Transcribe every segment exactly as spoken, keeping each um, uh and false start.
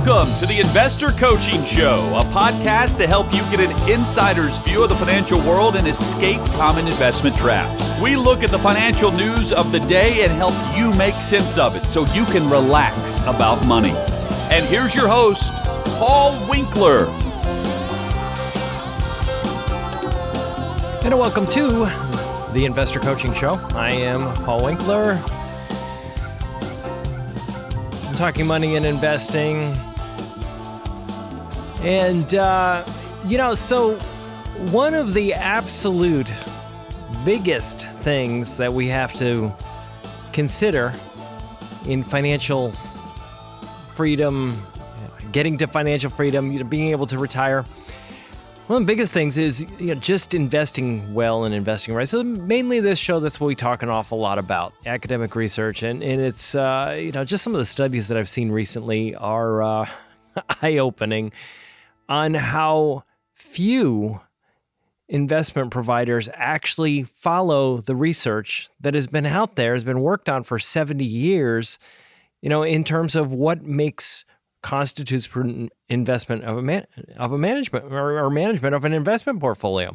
Welcome to the Investor Coaching Show, a podcast to help you get an insider's view of the financial world and escape common investment traps. We look at the financial news of the day and help you make sense of it so you can relax about money. And here's your host, Paul Winkler. And welcome to the Investor Coaching Show. I am Paul Winkler. I'm talking money and investing. And, uh, you know, so one of the absolute biggest things that we have to consider in financial freedom, getting to financial freedom, you know, being able to retire, one of the biggest things is, you know, just investing well and investing right. So mainly this show, that's what we talk an awful lot about, academic research. And, and it's, uh, you know, just some of the studies that I've seen recently are uh, eye-opening on how few investment providers actually follow the research that has been out there, has been worked on for seventy years, you know, in terms of what makes constitutes prudent investment of a man, of a management or, or management of an investment portfolio.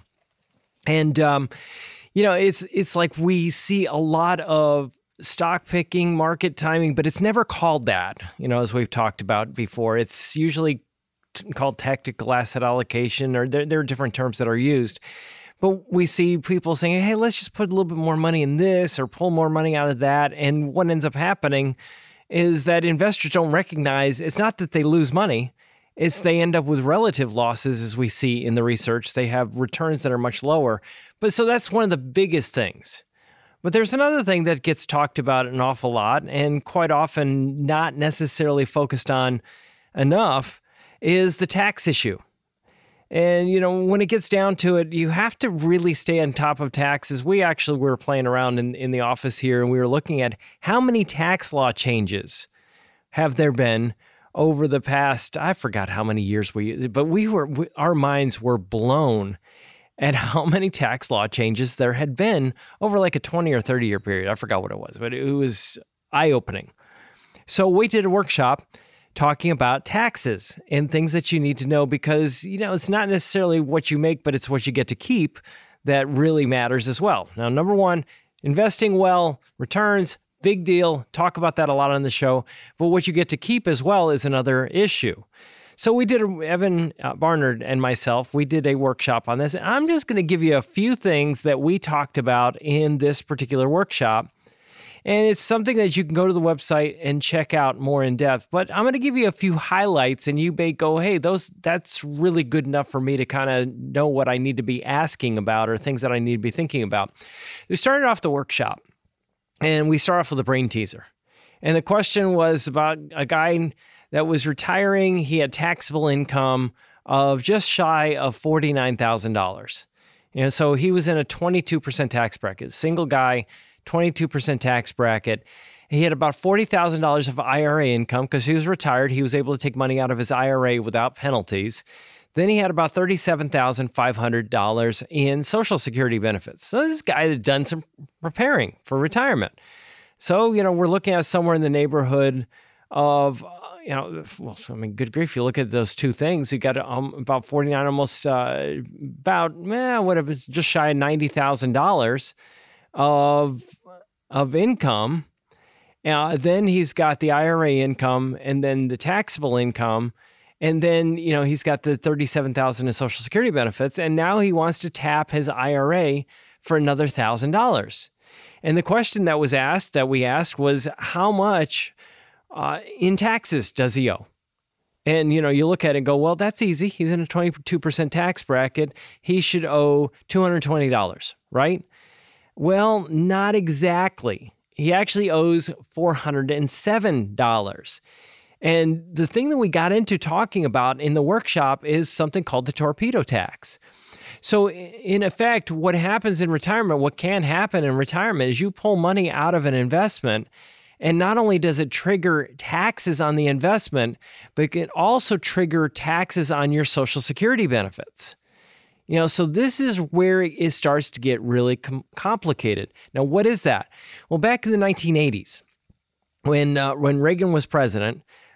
And, um, you know, it's, it's like we see a lot of stock picking, market timing, but it's never called that, you know, as we've talked about before. It's usually t- called tactical asset allocation, or there, there are different terms that are used. But we see people saying, hey, let's just put a little bit more money in this or pull more money out of that. And what ends up happening is that investors don't recognize, it's not that they lose money, it's they end up with relative losses, as we see in the research. They have returns that are much lower. But so that's one of the biggest things. But there's another thing that gets talked about an awful lot, and quite often not necessarily focused on enough, is the tax issue. And, you know, when it gets down to it, you have to really stay on top of taxes. We actually were playing around in, in the office here, and we were looking at how many tax law changes have there been over the past, I forgot how many years we, but we were, we, our minds were blown at how many tax law changes there had been over like a twenty or thirty year period. I forgot what it was, but it was eye-opening. So we did a workshop talking about taxes and things that you need to know, because, you know, it's not necessarily what you make, but it's what you get to keep that really matters as well. Now, number one, investing well, returns, big deal. Talk about that a lot on the show. But what you get to keep as well is another issue. So we did, Evan Barnard and myself, we did a workshop on this. And I'm just going to give you a few things that we talked about in this particular workshop. And it's something that you can go to the website and check out more in depth. But I'm going to give you a few highlights, and you may go, hey, those that's really good enough for me to kind of know what I need to be asking about or things that I need to be thinking about. We started off the workshop, and we start off with a brain teaser. And the question was about a guy that was retiring. He had taxable income of just shy of forty-nine thousand dollars. You know, so he was in a twenty-two percent tax bracket, single guy, twenty-two percent tax bracket. He had about forty thousand dollars of I R A income because he was retired. He was able to take money out of his I R A without penalties. Then he had about thirty-seven thousand five hundred dollars in Social Security benefits. So this guy had done some preparing for retirement. So, you know, we're looking at somewhere in the neighborhood of, uh, you know, well, I mean, good grief, you look at those two things, you got um, about forty-nine, almost uh, about, eh, whatever, it's just shy of ninety thousand dollars of of income. Uh, then he's got the I R A income, and then the taxable income, and then, you know, he's got the thirty-seven thousand dollars in Social Security benefits, and now he wants to tap his I R A for another one thousand dollars. And the question that was asked, that we asked, was how much uh, in taxes does he owe? And, you know, you look at it and go, well, that's easy. He's in a twenty-two percent tax bracket. He should owe two hundred twenty dollars, right? Well, not exactly. He actually owes four hundred seven dollars. And the thing that we got into talking about in the workshop is something called the torpedo tax. So in effect, what happens in retirement, what can happen in retirement is you pull money out of an investment, and not only does it trigger taxes on the investment, but it can also trigger taxes on your Social Security benefits. You know, so this is where it starts to get really com- complicated. Now, what is that? Well, back in the nineteen eighties, when uh, when Reagan was president,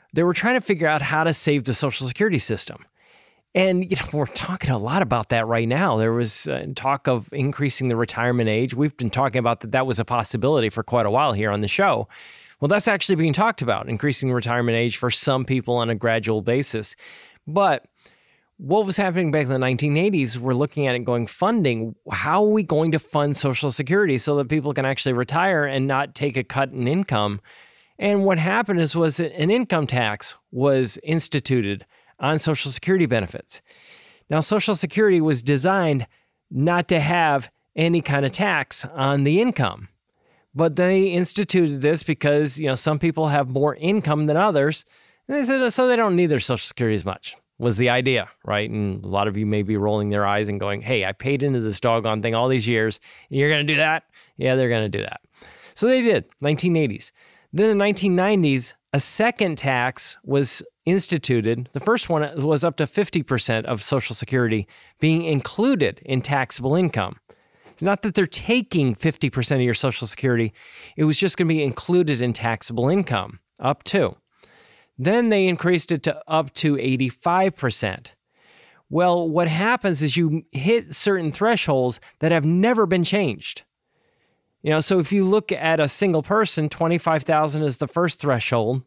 they were trying to figure out how to save the Social Security system. And you know, we're talking a lot about that right now. There was uh, talk of increasing the retirement age. We've been talking about that that was a possibility for quite a while here on the show. Well, that's actually being talked about, increasing the retirement age for some people on a gradual basis. But what was happening back in the nineteen eighties, we're looking at it going, funding. How are we going to fund Social Security so that people can actually retire and not take a cut in income? And what happened is was an income tax was instituted on Social Security benefits. Now, Social Security was designed not to have any kind of tax on the income, but they instituted this because, you know, some people have more income than others, and they said, so they don't need their Social Security as much, was the idea, right? And a lot of you may be rolling their eyes and going, hey, I paid into this doggone thing all these years, and you're going to do that? Yeah, they're going to do that. So they did, nineteen eighties. Then in the nineteen nineties, a second tax was instituted. The first one was up to fifty percent of Social Security being included in taxable income. It's not that they're taking fifty percent of your Social Security. It was just going to be included in taxable income, up to. Then they increased it to up to eighty-five percent. Well, what happens is you hit certain thresholds that have never been changed. You know, so if you look at a single person, twenty-five thousand is the first threshold,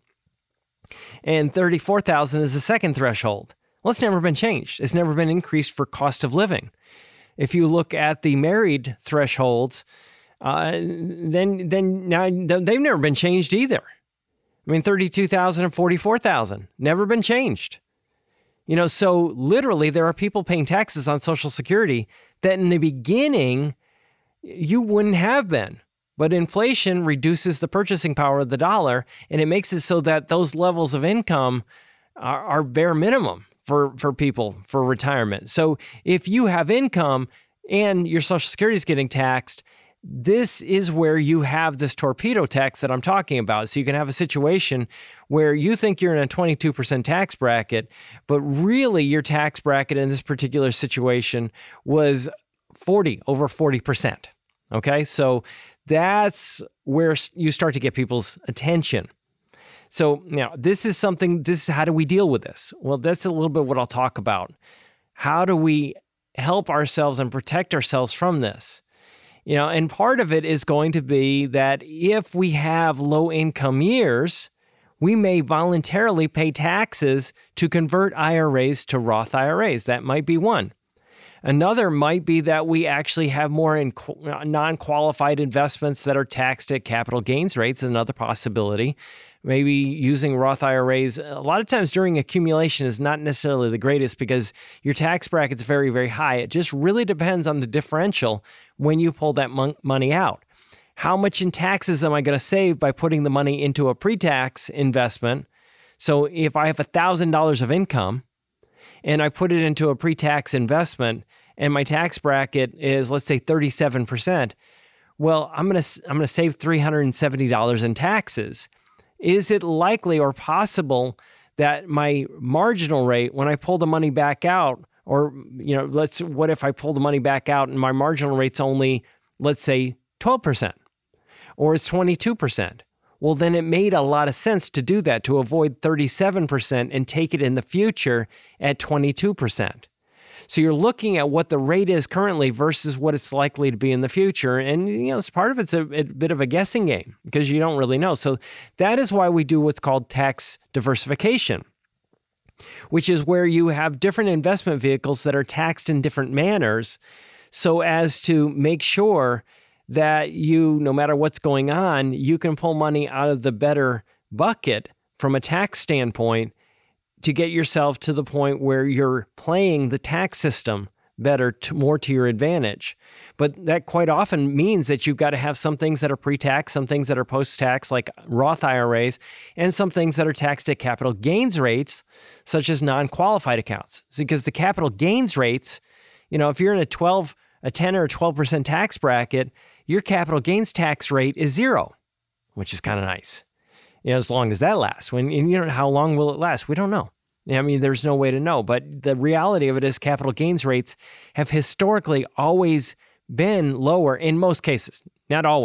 and thirty-four thousand is the second threshold. Well, it's never been changed. It's never been increased for cost of living. If you look at the married thresholds, uh, then then now they've never been changed either. I mean, thirty-two thousand and forty-four thousand, never been changed. You know, so literally there are people paying taxes on Social Security that in the beginning you wouldn't have been. But inflation reduces the purchasing power of the dollar, and it makes it so that those levels of income are, are bare minimum for, for people for retirement. So if you have income and your Social Security is getting taxed, this is where you have this torpedo tax that I'm talking about. So you can have a situation where you think you're in a twenty-two percent tax bracket, but really your tax bracket in this particular situation was forty, over forty percent. Okay, so that's where you start to get people's attention. So now this is something, this is how do we deal with this? Well, that's a little bit what I'll talk about. How do we help ourselves and protect ourselves from this? You know, and part of it is going to be that if we have low income years, we may voluntarily pay taxes to convert I R As to Roth I R As. That might be one. Another might be that we actually have more in non-qualified investments that are taxed at capital gains rates, another possibility. Maybe using Roth I R As, a lot of times during accumulation is not necessarily the greatest because your tax bracket's very, very high. It just really depends on the differential when you pull that mon- money out. How much in taxes am I going to save by putting the money into a pre-tax investment? So if I have one thousand dollars of income, and I put it into a pre-tax investment, and my tax bracket is, let's say, thirty-seven percent, well, I'm going to I'm going to save three hundred seventy dollars in taxes. Is it likely or possible that my marginal rate, when I pull the money back out, or, you know, let's, what if I pull the money back out and my marginal rate's only, let's say, twelve percent, or it's twenty-two percent? Well, then it made a lot of sense to do that, to avoid thirty-seven percent and take it in the future at twenty-two percent. So you're looking at what the rate is currently versus what it's likely to be in the future. And, you know, it's part of it's a, a bit of a guessing game because you don't really know. So that is why we do what's called tax diversification, which is where you have different investment vehicles that are taxed in different manners so as to make sure that you, no matter what's going on, you can pull money out of the better bucket from a tax standpoint to get yourself to the point where you're playing the tax system better, to, more to your advantage. But that quite often means that you've got to have some things that are pre-tax, some things that are post-tax, like Roth I R As, and some things that are taxed at capital gains rates, such as non-qualified accounts. So because the capital gains rates, you know, if you're in a twelve, a ten or a twelve percent tax bracket, your capital gains tax rate is zero, which is kind of nice. You know, as long as that lasts. When, and you know, how long will it last? We don't know. I mean, there's no way to know. But the reality of it is capital gains rates have historically always been lower in most cases. Not always,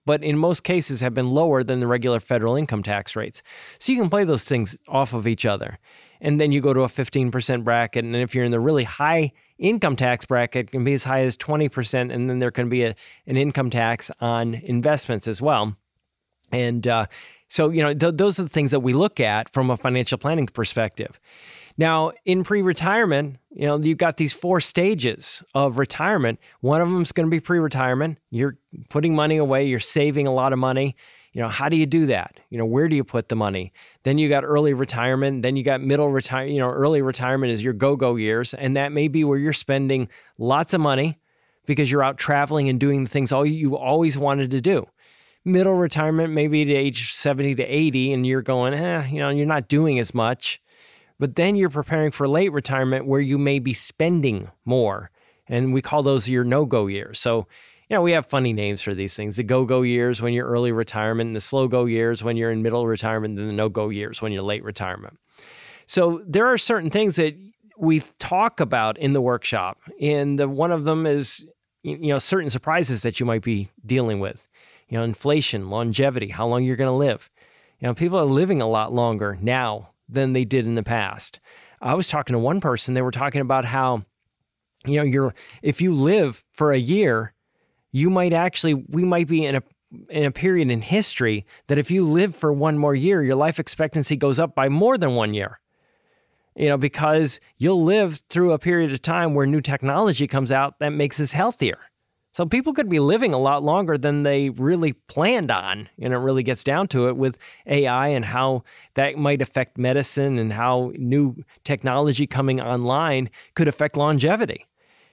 but in most cases have been lower than the regular federal income tax rates. So you can play those things off of each other. And then you go to a fifteen percent bracket, and if you're in the really high income tax bracket, it can be as high as twenty percent, and then there can be a, an income tax on investments as well. And uh, so, you know, th- those are the things that we look at from a financial planning perspective. Now, in pre-retirement, you know, you've got these four stages of retirement. One of them is going to be pre-retirement. You're putting money away. You're saving a lot of money. You know, how do you do that? You know, where do you put the money? Then you got early retirement. Then you got middle retire. You know, early retirement is your go-go years, and that may be where you're spending lots of money because you're out traveling and doing the things all you always wanted to do. Middle retirement, maybe to age seventy to eighty, and you're going, eh, you know, you're not doing as much. But then you're preparing for late retirement where you may be spending more. And we call those your no-go years. So, you know, we have funny names for these things. The go-go years when you're early retirement, and the slow-go years when you're in middle retirement, and the no-go years when you're late retirement. So there are certain things that we talk about in the workshop. And the, one of them is, you know, certain surprises that you might be dealing with. You know, inflation, longevity, how long you're going to live. You know, people are living a lot longer now than they did in the past. I was talking to one person, they were talking about how, you know, you're if you live for a year, you might actually, we might be in a in a period in history that if you live for one more year, your life expectancy goes up by more than one year. You know, because you'll live through a period of time where new technology comes out that makes us healthier. So people could be living a lot longer than they really planned on, and it really gets down to it with A I and how that might affect medicine and how new technology coming online could affect longevity.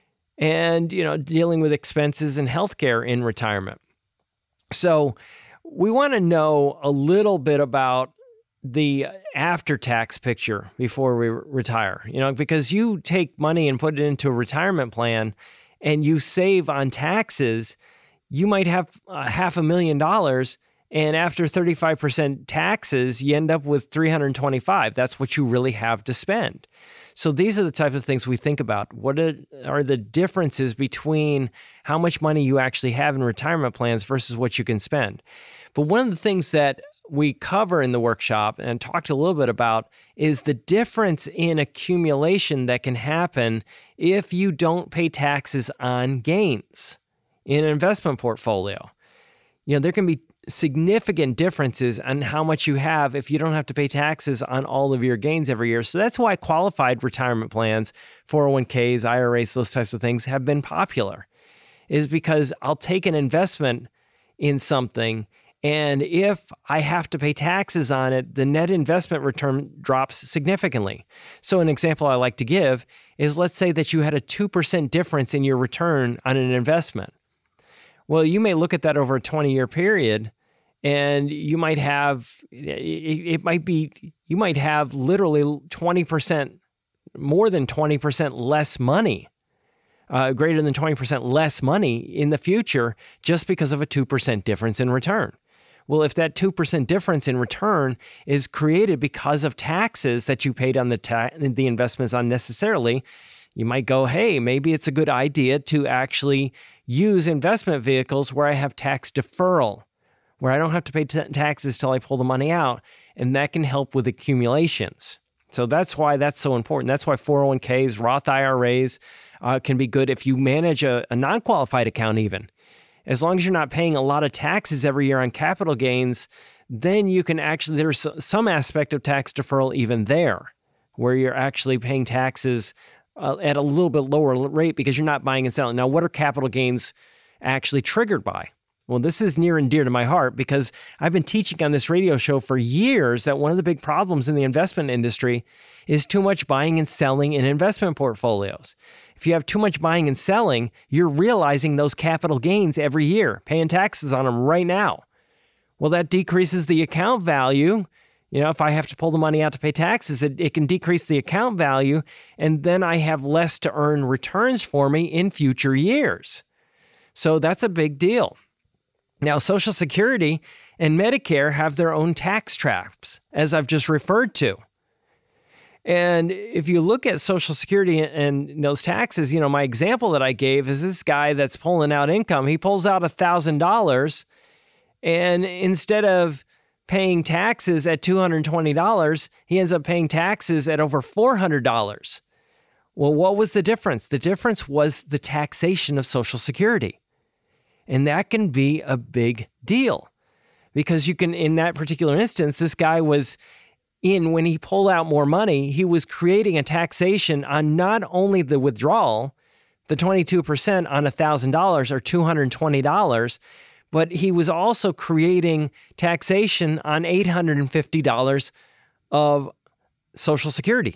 And, you know, dealing with expenses and healthcare in retirement. So we want to know a little bit about the after-tax picture before we retire, you know, because you take money and put it into a retirement plan and you save on taxes, you might have uh, half a million dollars, and after thirty-five percent taxes, you end up with three hundred twenty-five. That's what you really have to spend. So these are the type of things we think about. What are the differences between how much money you actually have in retirement plans versus what you can spend? But one of the things that we cover in the workshop and talked a little bit about is the difference in accumulation that can happen if you don't pay taxes on gains in an investment portfolio. You know, there can be significant differences on how much you have if you don't have to pay taxes on all of your gains every year. So that's why qualified retirement plans, four oh one k's, I R As, those types of things have been popular, is because I'll take an investment in something, and if I have to pay taxes on it, the net investment return drops significantly. So an example I like to give is, let's say that you had a two percent difference in your return on an investment. Well, you may look at that over a twenty-year period, and you might have, it might be, you might have literally twenty percent, more than twenty percent less money, uh, greater than twenty percent less money in the future just because of a two percent difference in return. Well, if that two percent difference in return is created because of taxes that you paid on the ta- the investments unnecessarily, you might go, hey, maybe it's a good idea to actually use investment vehicles where I have tax deferral, where I don't have to pay t- taxes till I pull the money out, and that can help with accumulations. So that's why that's so important. That's why four oh one k's, Roth I R As uh, can be good if you manage a, a non-qualified account even. As long as you're not paying a lot of taxes every year on capital gains, then you can actually, there's some aspect of tax deferral even there, where you're actually paying taxes uh, at a little bit lower rate because you're not buying and selling. Now, what are capital gains actually triggered by? Well, this is near and dear to my heart because I've been teaching on this radio show for years that one of the big problems in the investment industry is too much buying and selling in investment portfolios. If you have too much buying and selling, you're realizing those capital gains every year, paying taxes on them right now. Well, that decreases the account value. You know, if I have to pull the money out to pay taxes, it, it can decrease the account value, and then I have less to earn returns for me in future years. So that's a big deal. Now, Social Security and Medicare have their own tax traps, as I've just referred to. And if you look at Social Security and those taxes, you know, my example that I gave is this guy that's pulling out income. He pulls out one thousand dollars, And instead of paying taxes at two hundred twenty dollars, he ends up paying taxes at over four hundred dollars. Well, what was the difference? The difference was the taxation of Social Security. And that can be a big deal because you can, in that particular instance, this guy was in, when he pulled out more money, he was creating a taxation on not only the withdrawal, the twenty-two percent on one thousand dollars or two hundred twenty dollars, but he was also creating taxation on eight hundred fifty dollars of Social Security.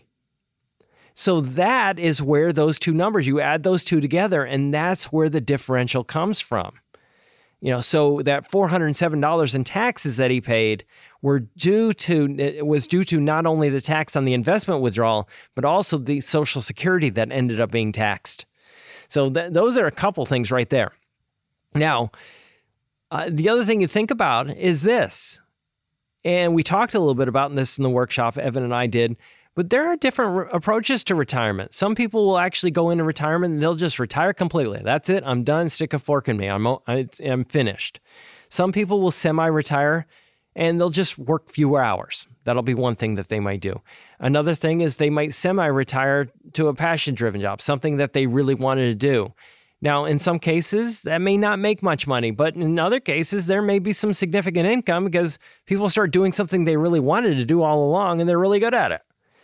So that is where those two numbers, you add those two together, and that's where the differential comes from. You know, so that four hundred seven dollars in taxes that he paid were due to, it was due to not only the tax on the investment withdrawal, but also the Social Security that ended up being taxed. So th- those are a couple things right there. Now, uh, the other thing you think about is this, and we talked a little bit about this in the workshop, Evan and I did, but there are different re- approaches to retirement. Some people will actually go into retirement and they'll just retire completely. That's it. I'm done. Stick a fork in me. I'm, I'm finished. Some people will semi-retire and they'll just work fewer hours. That'll be one thing that they might do. Another thing is they might semi-retire to a passion-driven job, something that they really wanted to do. Now, in some cases, that may not make much money, but in other cases, there may be some significant income because people start doing something they really wanted to do all along and they're really good at it.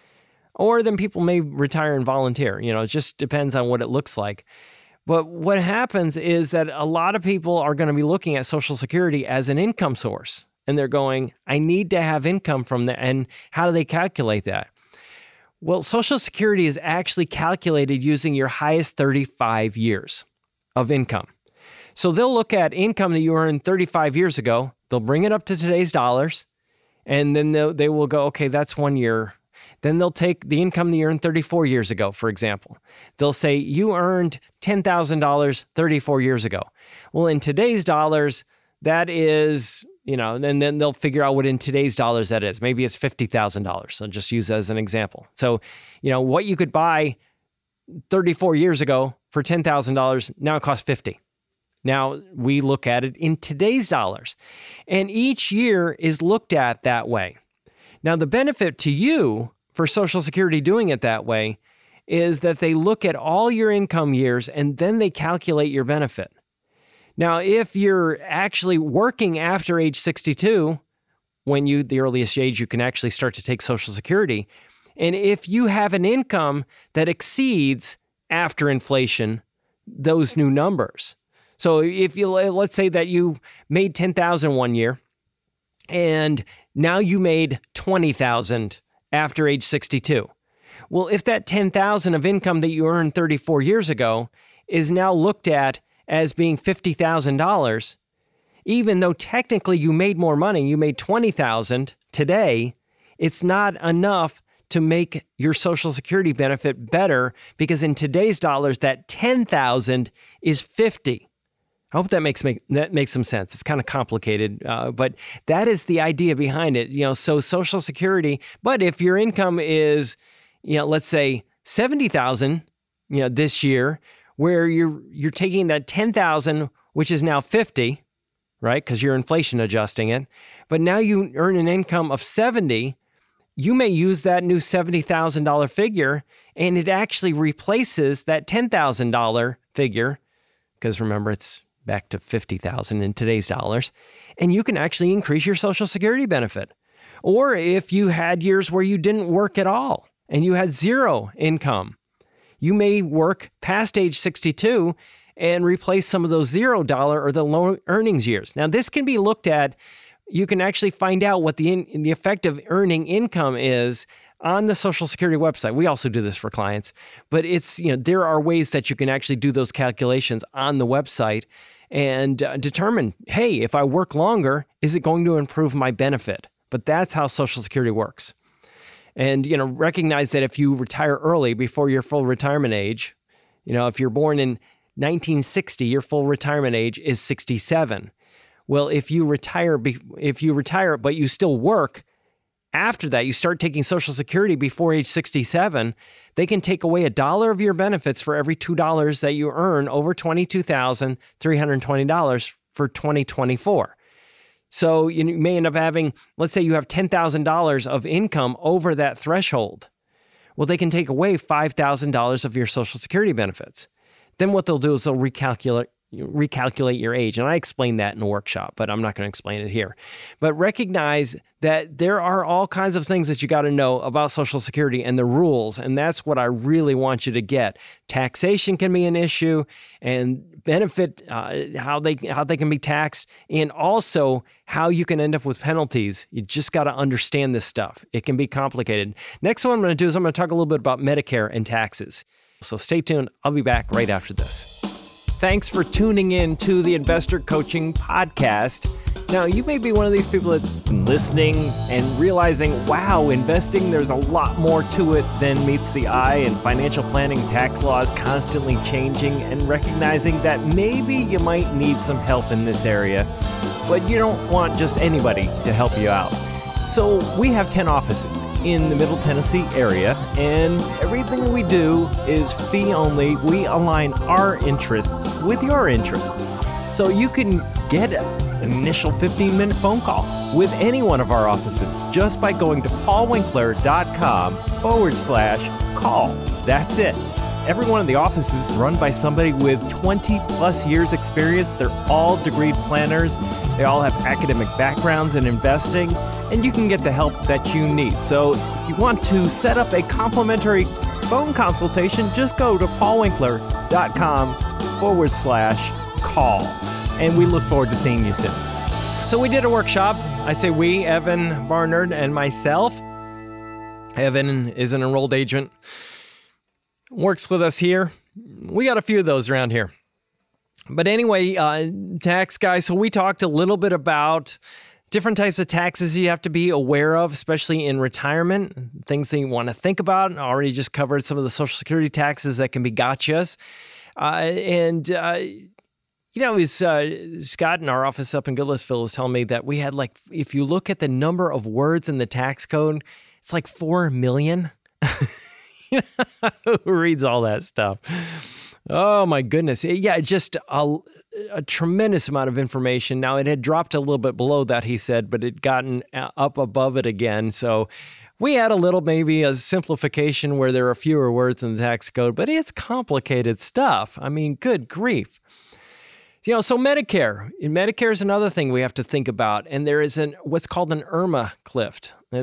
Or then people may retire and volunteer. You know, it just depends on what it looks like. But what happens is that a lot of people are going to be looking at Social Security as an income source. And they're going, I need to have income from that. And how do they calculate that? Well, Social Security is actually calculated using your highest thirty-five years of income. So they'll look at income that you earned thirty-five years ago. They'll bring it up to today's dollars. And then they will go, okay, that's one year. Then they'll take the income that you earned thirty-four years ago, for example. They'll say you earned ten thousand dollars thirty-four years ago. Well, in today's dollars, that is, you know, and then they'll figure out what in today's dollars that is. Maybe it's fifty thousand dollars. I'll just use that as an example. So, you know, what you could buy thirty-four years ago for ten thousand dollars, now it costs fifty thousand dollars. Now we look at it in today's dollars. And each year is looked at that way. Now, the benefit to you for Social Security doing it that way is that they look at all your income years and then they calculate your benefit. Now, if you're actually working after age sixty-two, when you, the earliest age you can actually start to take Social Security, and if you have an income that exceeds after inflation, those new numbers. So if you, let's say that you made ten thousand dollars one year and now you made twenty thousand dollars after age sixty-two. Well, if that ten thousand dollars of income that you earned thirty-four years ago is now looked at as being fifty thousand dollars, even though technically you made more money, you made twenty thousand dollars today, it's not enough to make your Social Security benefit better because in today's dollars, that ten thousand dollars is fifty thousand dollars. I hope that makes make, that makes some sense. It's kind of complicated, uh, but that is the idea behind it. You know, so Social Security. But if your income is, you know, let's say seventy thousand, you know, this year, where you're you're taking that ten thousand, which is now fifty, right? Because you're inflation adjusting it. But now you earn an income of seventy. You may use that new seventy thousand dollars figure, and it actually replaces that ten thousand dollars figure. Because remember, it's back to fifty thousand dollars in today's dollars, and you can actually increase your Social Security benefit. Or if you had years where you didn't work at all and you had zero income, you may work past age sixty-two and replace some of those zero dollar or the low earnings years. Now, this can be looked at. You can actually find out what the in, the effect of earning income is on the Social Security website. We also do this for clients, but it's, you know, there are ways that you can actually do those calculations on the website and uh, determine, hey, if I work longer, is it going to improve my benefit? But that's how Social Security works. And, you know, recognize that if you retire early before your full retirement age, you know, if you're born in nineteen sixty, your full retirement age is sixty-seven. Well, if you retire, if you retire, but you still work, after that, you start taking Social Security before age sixty-seven, they can take away a dollar of your benefits for every two dollars that you earn over twenty-two thousand three hundred twenty dollars for twenty twenty-four. So you may end up having, let's say you have ten thousand dollars of income over that threshold. Well, they can take away five thousand dollars of your Social Security benefits. Then what they'll do is they'll recalculate recalculate your age. And I explained that in the workshop, but I'm not going to explain it here. But recognize that there are all kinds of things that you got to know about Social Security and the rules. And that's what I really want you to get. Taxation can be an issue, and benefit, uh, how they how they can be taxed, and also how you can end up with penalties. You just got to understand this stuff. It can be complicated. Next one I'm going to do is I'm going to talk a little bit about Medicare and taxes. So stay tuned. I'll be back right after this. Thanks for tuning in to the Investor Coaching Podcast. Now, you may be one of these people that's been listening and realizing, wow, investing, there's a lot more to it than meets the eye, and financial planning, tax laws constantly changing, and recognizing that maybe you might need some help in this area, but you don't want just anybody to help you out. So we have ten offices in the Middle Tennessee area, and everything we do is fee only. We align our interests with your interests. So you can get an initial fifteen-minute phone call with any one of our offices just by going to paulwinkler.com forward slash call. That's it. Every one of the offices is run by somebody with twenty plus years experience. They're all degreed planners. They all have academic backgrounds in investing, and you can get the help that you need. So if you want to set up a complimentary phone consultation, just go to paulwinkler.com forward slash call. And we look forward to seeing you soon. So we did a workshop. I say we, Evan Barnard and myself. Evan is an enrolled agent, works with us here. We got a few of those around here. But anyway, uh, tax guy, so we talked a little bit about different types of taxes you have to be aware of, especially in retirement, things that you want to think about. I already just covered some of the Social Security taxes that can be gotchas. Uh, and, uh, you know, was, uh, Scott in our office up in Goodlettsville was telling me that we had like, if you look at the number of words in the tax code, it's like four million. Who reads all that stuff? Oh, my goodness. Yeah, just a, a tremendous amount of information. Now, it had dropped a little bit below that, he said, but it gotten up above it again. So we had a little, maybe a simplification where there are fewer words in the tax code, but it's complicated stuff. I mean, good grief. You know, so Medicare. Medicare is another thing we have to think about. And there is an what's called an IRMAA cliff.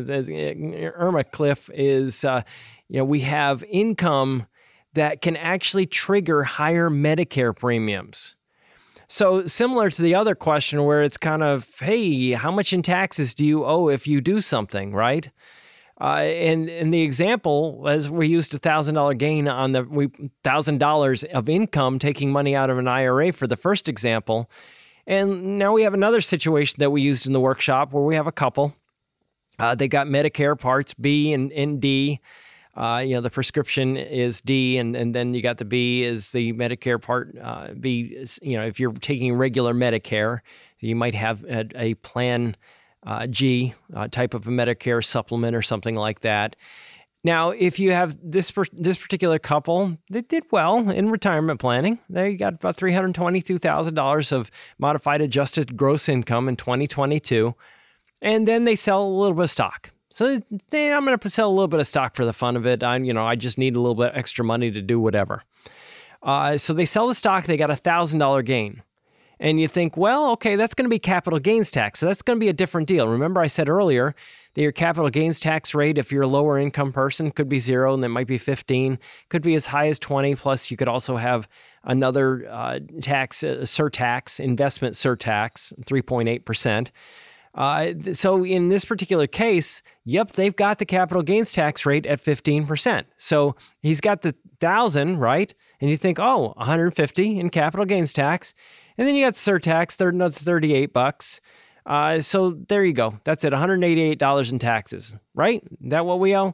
IRMAA cliff is, uh, you know, we have income that can actually trigger higher Medicare premiums. So similar to the other question where it's kind of, hey, how much in taxes do you owe if you do something, right? Uh, and in the example, as we used a one thousand dollars gain on the one thousand dollars of income, taking money out of an I R A for the first example. And now we have another situation that we used in the workshop where we have a couple. Uh, they got Medicare Parts B and, and D. Uh, you know, the prescription is D, and, and then you got the B is the Medicare Part uh, B. Is, you know, if you're taking regular Medicare, you might have a, a plan uh, G uh, type of a Medicare supplement or something like that. Now, if you have this per, this particular couple, they did well in retirement planning. They got about three hundred twenty-two thousand dollars of modified adjusted gross income in twenty twenty-two, and then they sell a little bit of stock. So they, I'm going to sell a little bit of stock for the fun of it. I'm, you know, I just need a little bit extra money to do whatever. Uh, so they sell the stock. They got a one thousand dollars gain. And you think, well, okay, that's going to be capital gains tax. So that's going to be a different deal. Remember I said earlier that your capital gains tax rate, if you're a lower income person, could be zero, and that might be fifteen. Could be as high as twenty. Plus, you could also have another uh, tax, uh, surtax, investment surtax, three point eight percent. Uh, so in this particular case, yep, they've got the capital gains tax rate at fifteen percent. So he's got the thousand, right? And you think, oh, one hundred fifty in capital gains tax. And then you got surtax, third another thirty-eight bucks. Uh, so there you go. That's it, one hundred eighty-eight dollars in taxes, right? Is that what we owe?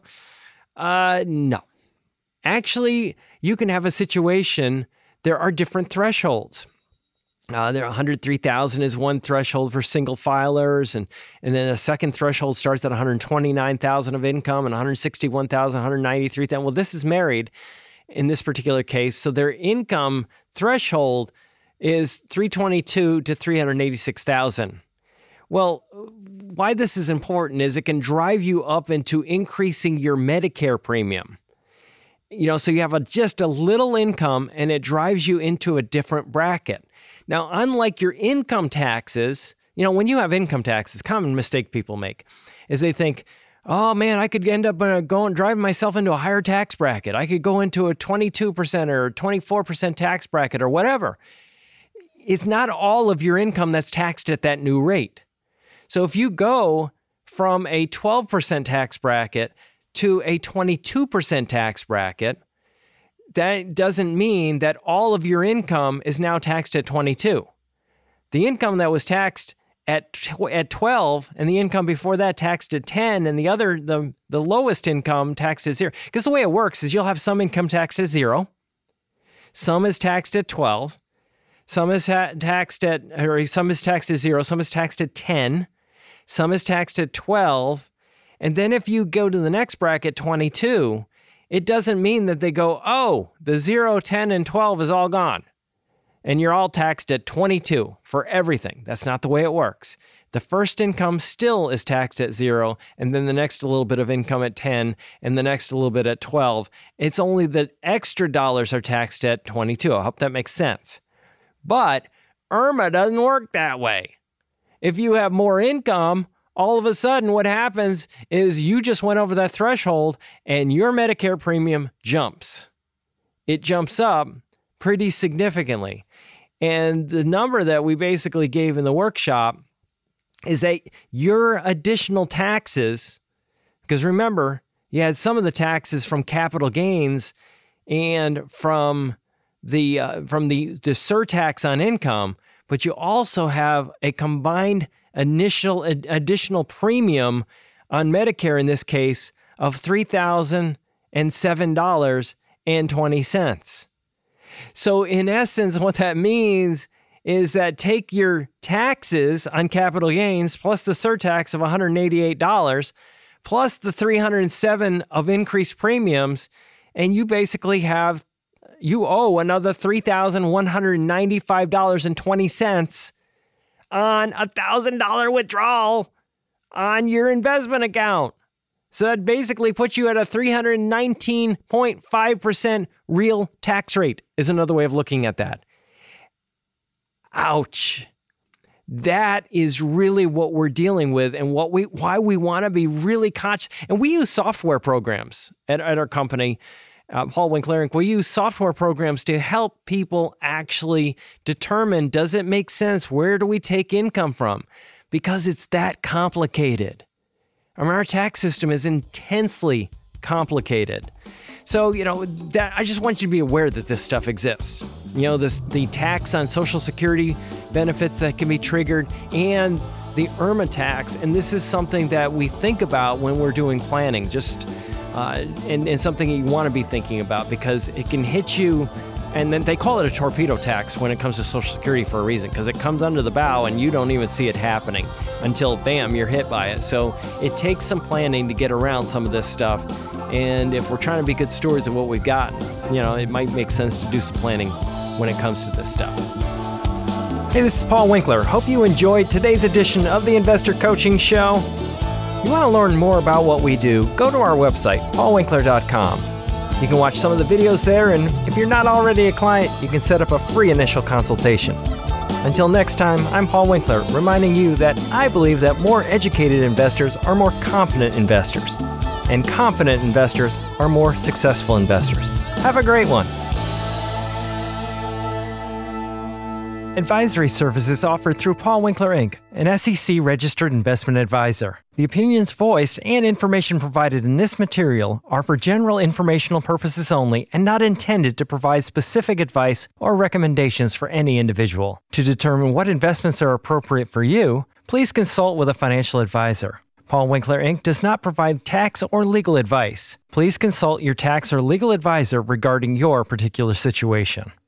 Uh, no. Actually, you can have a situation, there are different thresholds. Uh, there, one hundred three thousand is one threshold for single filers, and, and then a second threshold starts at one hundred twenty-nine thousand of income, and one hundred sixty-one thousand, one hundred ninety-three thousand. Well, this is married in this particular case, so their income threshold is three hundred twenty-two to three hundred eighty-six thousand. Well, why this is important is it can drive you up into increasing your Medicare premium. You know, so you have a, just a little income and it drives you into a different bracket. Now, unlike your income taxes, you know, when you have income taxes, common mistake people make is they think, oh man, I could end up uh, going driving myself into a higher tax bracket. I could go into a twenty-two percent or twenty-four percent tax bracket or whatever. It's not all of your income that's taxed at that new rate. So if you go from a twelve percent tax bracket to a twenty-two percent tax bracket, that doesn't mean that all of your income is now taxed at twenty-two. The income that was taxed at tw- at twelve and the income before that taxed at ten and the other, the, the lowest income taxed at zero. Because the way it works is you'll have some income taxed at zero, some is taxed at twelve, some is ha- taxed at, or some is taxed at zero, some is taxed at ten, some is taxed at twelve. And then if you go to the next bracket, twenty-two, it doesn't mean that they go, oh, the zero, ten, and twelve is all gone. And you're all taxed at twenty-two for everything. That's not the way it works. The first income still is taxed at zero, and then the next a little bit of income at ten, and the next a little bit at twelve. It's only the extra dollars are taxed at twenty-two. I hope that makes sense. But IRMAA doesn't work that way. If you have more income, all of a sudden what happens is you just went over that threshold and your Medicare premium jumps. It jumps up pretty significantly. And the number that we basically gave in the workshop is that your additional taxes, because remember, you had some of the taxes from capital gains and from the uh, from the, the surtax on income, but you also have a combined initial ad- additional premium on Medicare in this case of three thousand seven dollars and twenty cents. So in essence, what that means is that take your taxes on capital gains plus the surtax of one hundred eighty-eight dollars plus the three hundred seven dollars of increased premiums, and you basically have, you owe another three thousand one hundred ninety-five dollars and twenty cents on a one thousand dollars withdrawal on your investment account. So that basically puts you at a three hundred nineteen point five percent real tax rate, is another way of looking at that. Ouch. That is really what we're dealing with and what we why we want to be really conscious. And we use software programs at, at our company, uh, Paul Winkler Incorporated. We use software programs to help people actually determine, does it make sense? Where do we take income from? Because it's that complicated. I mean, our tax system is intensely complicated. So, you know, that I just want you to be aware that this stuff exists. You know, this the tax on Social Security benefits that can be triggered and the IRMAA tax. And this is something that we think about when we're doing planning, just uh, and, and something you want to be thinking about because it can hit you. And then they call it a torpedo tax when it comes to Social Security for a reason, because it comes under the bow and you don't even see it happening until, bam, you're hit by it. So it takes some planning to get around some of this stuff. And if we're trying to be good stewards of what we've got, you know, it might make sense to do some planning when it comes to this stuff. Hey, this is Paul Winkler. Hope you enjoyed today's edition of the Investor Coaching Show. You want to learn more about what we do, go to our website, paul winkler dot com. You can watch some of the videos there, and if you're not already a client, you can set up a free initial consultation. Until next time, I'm Paul Winkler, reminding you that I believe that more educated investors are more confident investors, and confident investors are more successful investors. Have a great one. Advisory services offered through Paul Winkler Incorporated, an S E C-registered investment advisor. The opinions voiced and information provided in this material are for general informational purposes only and not intended to provide specific advice or recommendations for any individual. To determine what investments are appropriate for you, please consult with a financial advisor. Paul Winkler Incorporated does not provide tax or legal advice. Please consult your tax or legal advisor regarding your particular situation.